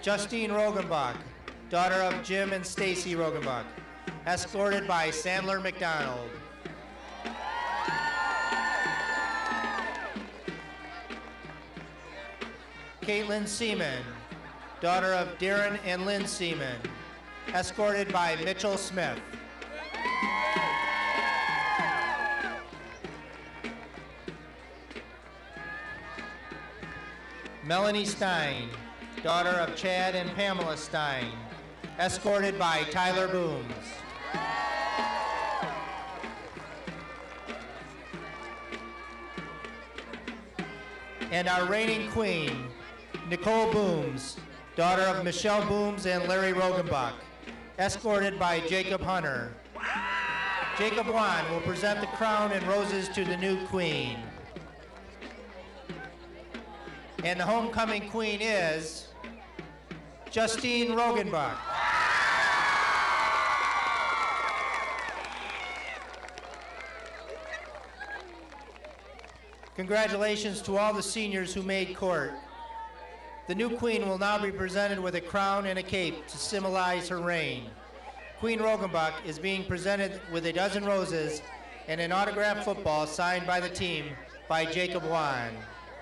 Justine Rogenbach, daughter of Jim and Stacy Rogenbach, escorted by Sandler McDonald. Caitlin Seaman, daughter of Darren and Lynn Seaman, escorted by Mitchell Smith. Melanie Stein, daughter of Chad and Pamela Stein, escorted by Tyler Booms. And our reigning queen, Nicole Booms, daughter of Michelle Booms and Larry Rogenbach, escorted by Jacob Hunter. Jacob Wan will present the crown and roses to the new queen. And the homecoming queen is Justine Rogenbach. Congratulations to all the seniors who made court. The new queen will now be presented with a crown and a cape to symbolize her reign. Queen Rogenbach is being presented with a dozen roses and an autographed football signed by the team by Jacob Wan.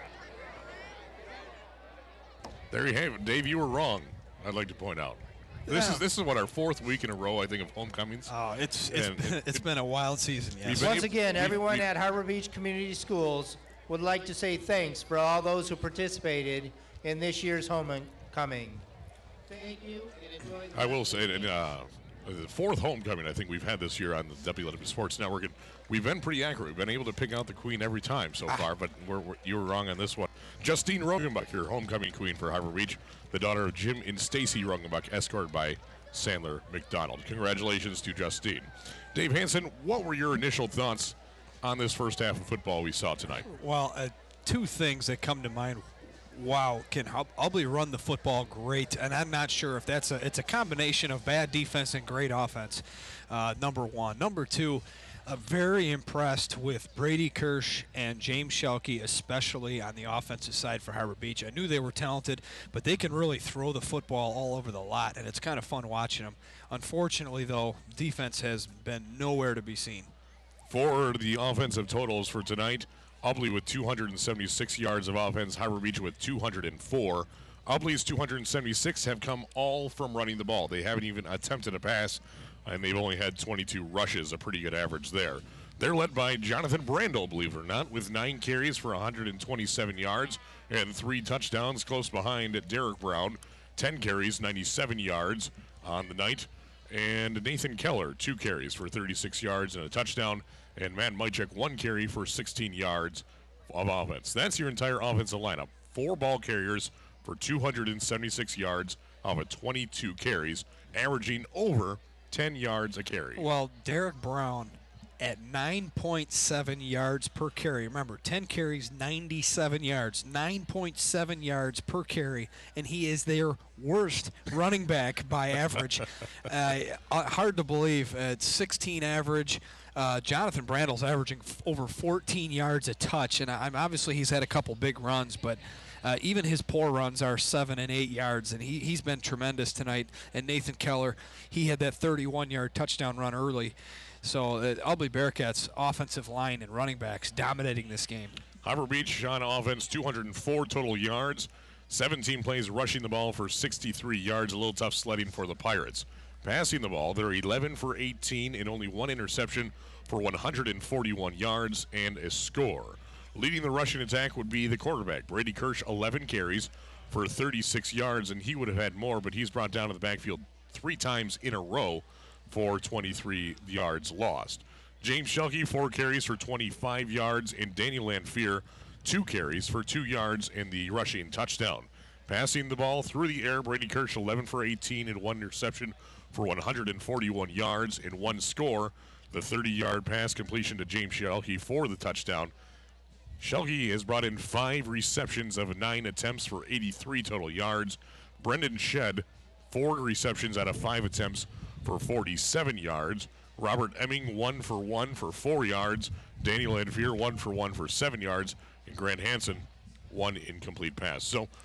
There you have it. Dave, you were wrong, I'd like to point out. This is what, our fourth week in a row, I think, of homecomings. Oh, it's been a wild season, yes. Once again, everyone at Harbor Beach Community Schools would like to say thanks for all those who participated in this year's homecoming. Thank you and enjoy. I will say that the fourth homecoming I think we've had this year on the WLW Sports Network, and we've been pretty accurate. We've been able to pick out the queen every time so far, but you were wrong on this one. Justine Rogenbach, your homecoming queen for Harbor Beach, the daughter of Jim and Stacy Rogenbach, escorted by Sandler McDonald. Congratulations to Justine. Dave Hansen, what were your initial thoughts on this first half of football we saw tonight? Well, two things that come to mind. Wow, can Hubley run the football great, and I'm not sure if it's a combination of bad defense and great offense, number one. Number two, very impressed with Brady Kirsch and James Schelke, especially on the offensive side for Harbor Beach. I knew they were talented, but they can really throw the football all over the lot, and it's kind of fun watching them. Unfortunately, though, defense has been nowhere to be seen. For the offensive totals for tonight, Hubley with 276 yards of offense, Harbor Beach with 204. Hubley's 276 have come all from running the ball. They haven't even attempted a pass, and they've only had 22 rushes, a pretty good average there. They're led by Jonathan Brandel, believe it or not, with 9 carries for 127 yards and 3 touchdowns. Close behind Derek Brown, 10 carries, 97 yards on the night. And Nathan Keller, 2 carries for 36 yards and a touchdown. And Matt Mychek, 1 carry for 16 yards of offense. That's your entire offensive lineup. 4 ball carriers for 276 yards off of 22 carries, averaging over 10 yards a carry. Well, Derek Brown at 9.7 yards per carry. Remember, 10 carries, 97 yards. 9.7 yards per carry, and he is their worst running back by average. Hard to believe. At 16 average. Jonathan Brandel's averaging over 14 yards a touch, and obviously he's had a couple big runs, but even his poor runs are 7 and 8 yards, and he's been tremendous tonight. And Nathan Keller, he had that 31-yard touchdown run early. So Hubley Bearcats' offensive line and running backs dominating this game. Harbor Beach on offense, 204 total yards, 17 plays rushing the ball for 63 yards, a little tough sledding for the Pirates. Passing the ball, they're 11 for 18 and only 1 interception for 141 yards and a score. Leading the rushing attack would be the quarterback, Brady Kirsch, 11 carries for 36 yards, and he would have had more, but he's brought down to the backfield 3 times in a row for 23 yards lost. James Schelke, 4 carries for 25 yards, and Daniel Lanfear, 2 carries for 2 yards and the rushing touchdown. Passing the ball through the air, Brady Kirsch, 11 for 18 and 1 interception for 141 yards and 1 score. The 30-yard pass completion to James Schelke for the touchdown. Schelke has brought in 5 receptions of 9 attempts for 83 total yards. Brendan Shedd, 4 receptions out of 5 attempts for 47 yards. Robert Emming, 1 for 1 for 4 yards. Daniel Lanfear, 1 for 1 for 7 yards. And Grant Hansen, 1 incomplete pass. So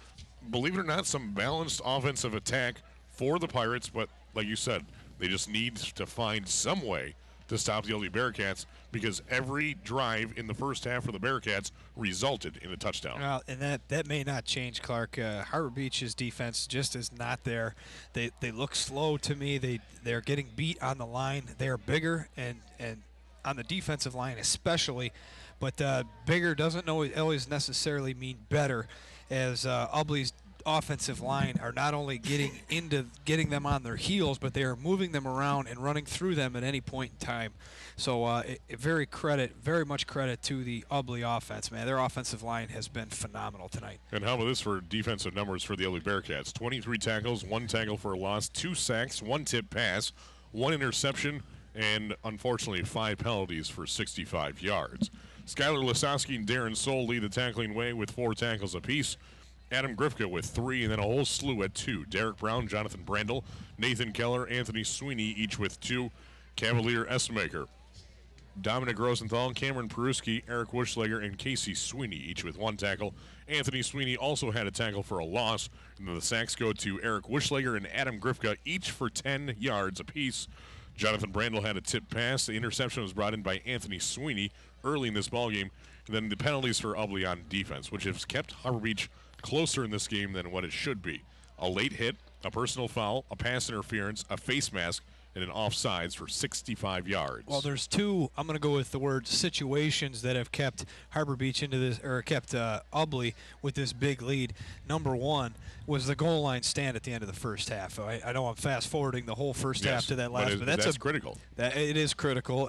believe it or not, some balanced offensive attack for the Pirates, but like you said, they just need to find some way to stop the Ubly Bearcats, because every drive in the first half for the Bearcats resulted in a touchdown. Well, and that may not change, Clark. Harbor Beach's defense just is not there. They look slow to me. They're getting beat on the line. They're bigger, and on the defensive line especially. But bigger doesn't always necessarily mean better, as Ubly's offensive line are not only getting them on their heels, but they are moving them around and running through them at any point in time. So very much credit to the Ubly offense, man. Their offensive line has been phenomenal tonight. And how about this for defensive numbers for the Ubly Bearcats? 23 tackles, 1 tackle for a loss, 2 sacks, 1 tip pass, 1 interception, and unfortunately 5 penalties for 65 yards. Skylar Lasowski and Darren Soul lead the tackling way with 4 tackles apiece. Adam Grifka with 3, and then a whole slew at 2. Derek Brown, Jonathan Brandel, Nathan Keller, Anthony Sweeney, each with 2. Cavalier Essemaker, Dominic Rosenthal, Cameron Peruski, Eric Wuschlager, and Casey Sweeney, each with 1 tackle. Anthony Sweeney also had a tackle for a loss, and then the sacks go to Eric Wuschlager and Adam Grifka, each for 10 yards apiece. Jonathan Brandel had a tip pass. The interception was brought in by Anthony Sweeney early in this ballgame. And then the penalties for Ubly on defense, which has kept Harbor Beach closer in this game than what it should be. A late hit, a personal foul, a pass interference, a face mask, and an offsides for 65 yards. Well, there's 2, I'm going to go with the word situations, that have kept Harbor Beach into this, or kept Ubly with this big lead. Number 1 was the goal line stand at the end of the first half. I know I'm fast forwarding the whole first half to that last, but that's critical. It is critical.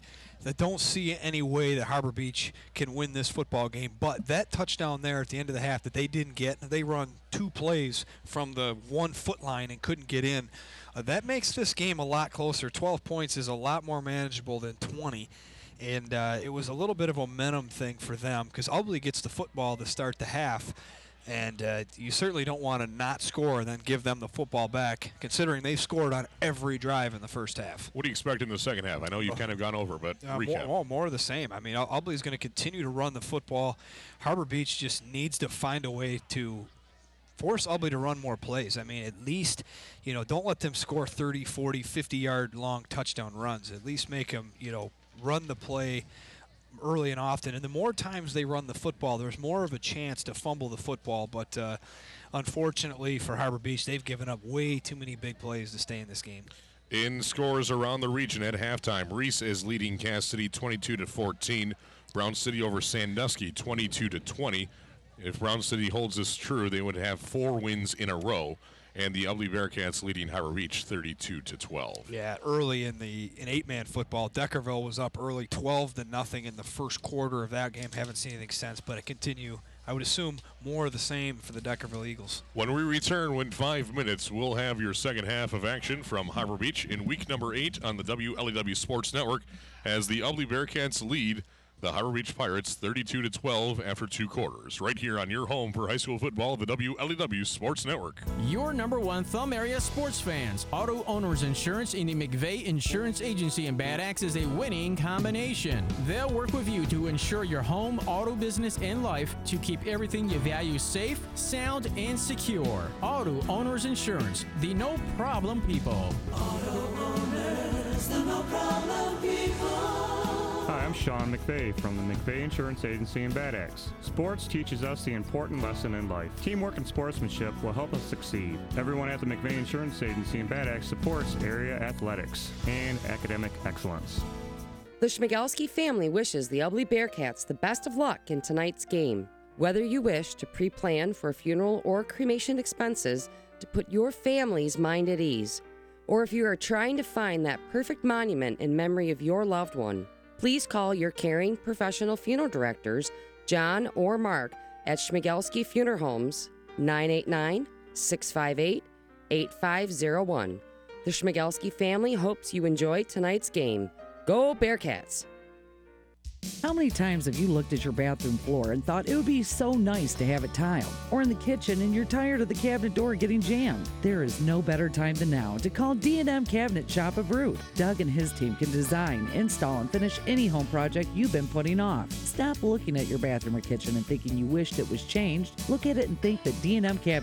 I don't see any way that Harbor Beach can win this football game. But that touchdown there at the end of the half that they didn't get, they run 2 plays from the 1-foot line and couldn't get in. That makes this game a lot closer. 12 points is a lot more manageable than 20. And it was a little bit of a momentum thing for them, because Ubly gets the football to start the half. And you certainly don't want to not score and then give them the football back, considering they scored on every drive in the first half. What do you expect in the second half? I know you've kind of gone over, but recap. More of the same. I mean, Ubly's going to continue to run the football. Harbor Beach just needs to find a way to force Ubly to run more plays. I mean, at least, don't let them score 30, 40, 50-yard long touchdown runs. At least make them, run the play early and often. And the more times they run the football, there's more of a chance to fumble the football. But unfortunately for Harbor Beach, they've given up way too many big plays to stay in this game. In scores around the region at halftime, Reese is leading Cass City 22-14. Brown City over Sandusky 22-20. If Brown City holds this true, they would have 4 wins in a row. And the Ubly Bearcats leading Harbor Beach 32-12. Yeah, early in 8-man football, Deckerville was up early 12-0 in the first quarter of that game. Haven't seen anything since, but it continue. I would assume more of the same for the Deckerville Eagles. When we return in 5 minutes, we'll have your second half of action from Harbor Beach in week number 8 on the WLEW Sports Network as the Ubly Bearcats lead the Harbor Beach Pirates 32-12 after 2 quarters. Right here on your home for high school football, the WLEW Sports Network. Your number 1 Thumb area sports fans. Auto Owners Insurance in the McVeigh Insurance Agency in Bad Axe is a winning combination. They'll work with you to insure your home, auto business, and life to keep everything you value safe, sound, and secure. Auto Owners Insurance, the no-problem people. Auto Owners, the no-problem people. Hi, I'm Sean McVeigh from the McVeigh Insurance Agency in Bad Axe. Sports teaches us the important lesson in life. Teamwork and sportsmanship will help us succeed. Everyone at the McVeigh Insurance Agency in Bad Axe supports area athletics and academic excellence. The Schmigelski family wishes the Ubly Bearcats the best of luck in tonight's game. Whether you wish to pre-plan for a funeral or cremation expenses to put your family's mind at ease, or if you are trying to find that perfect monument in memory of your loved one, please call your caring professional funeral directors, John or Mark, at Schmigelski Funeral Homes, 989-658-8501. The Schmigelski family hopes you enjoy tonight's game. Go Bearcats! How many times have you looked at your bathroom floor and thought it would be so nice to have it tiled? Or in the kitchen and you're tired of the cabinet door getting jammed? There is no better time than now to call D&M Cabinet Shop of Root. Doug and his team can design, install, and finish any home project you've been putting off. Stop looking at your bathroom or kitchen and thinking you wished it was changed. Look at it and think that D&M Cabinet